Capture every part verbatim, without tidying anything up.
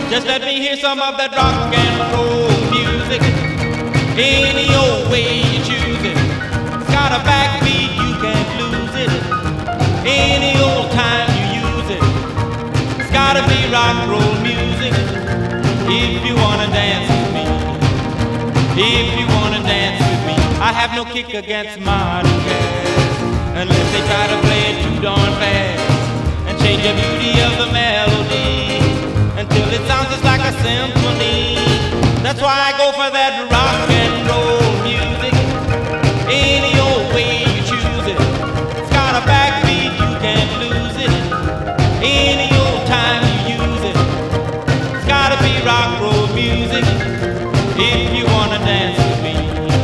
Just let me hear some of that rock and roll music. Any old way you choose it. It's got a backbeat, you can't lose it. Any old time you use it. It's gotta be rock and roll music. If you wanna dance with me, if you wanna dance with me, I have no kick against modern jazz, unless they try to play it too darn fast and change the beauty of the melody until it sounds just like a symphony. That's why I go for that rock and roll music. Any old way you choose it. It's got a backbeat, you can't lose it. Any old time you use it. It's gotta be rock and roll music. If you wanna dance with me,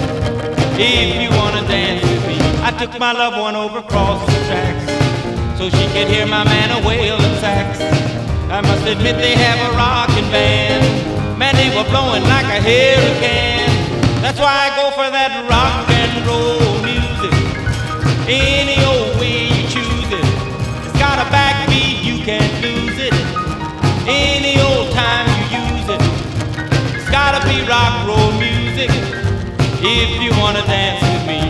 if you wanna dance with me. I took my loved one over across the tracks so she could hear my man a wailing sax. I must admit they have a rockin' band. Man, they were blowing like a hurricane. That's why I go for that rock and roll music. Any old way you choose it. It's got a backbeat, you can't lose it. Any old time you use it. It's gotta be rock and roll music. If you wanna dance with me,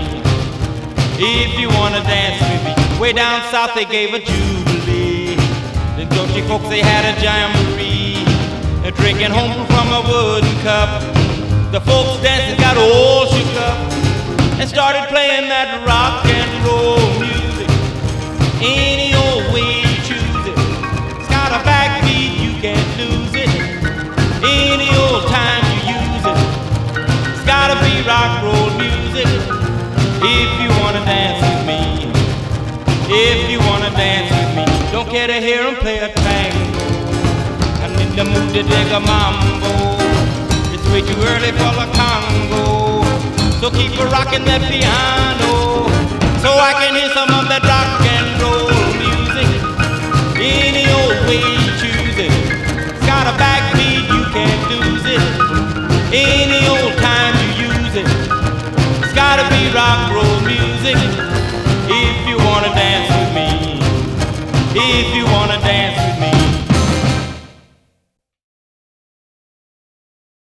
if you wanna dance with me. Way down south they gave a jubilee. The country folks, they had a jamboree, drinking home from a wooden cup. The folks dancing got all shook up and started playing that rock and roll music. Any old way you choose it. It's got a backbeat, you can't lose it. Any old time you use it. It's gotta be rock and roll music. If you wanna dance with me, if you wanna dance with me. Don't care to hear them play a tango. I'm in the mood to dig a mambo. It's way too early for the Congo. So keep a rockin' that piano, so I can hear some of that rock and roll music. Any old way you choose it. It's got a backbeat, you can't lose it. Any old time you use it. It's gotta be rock and roll music.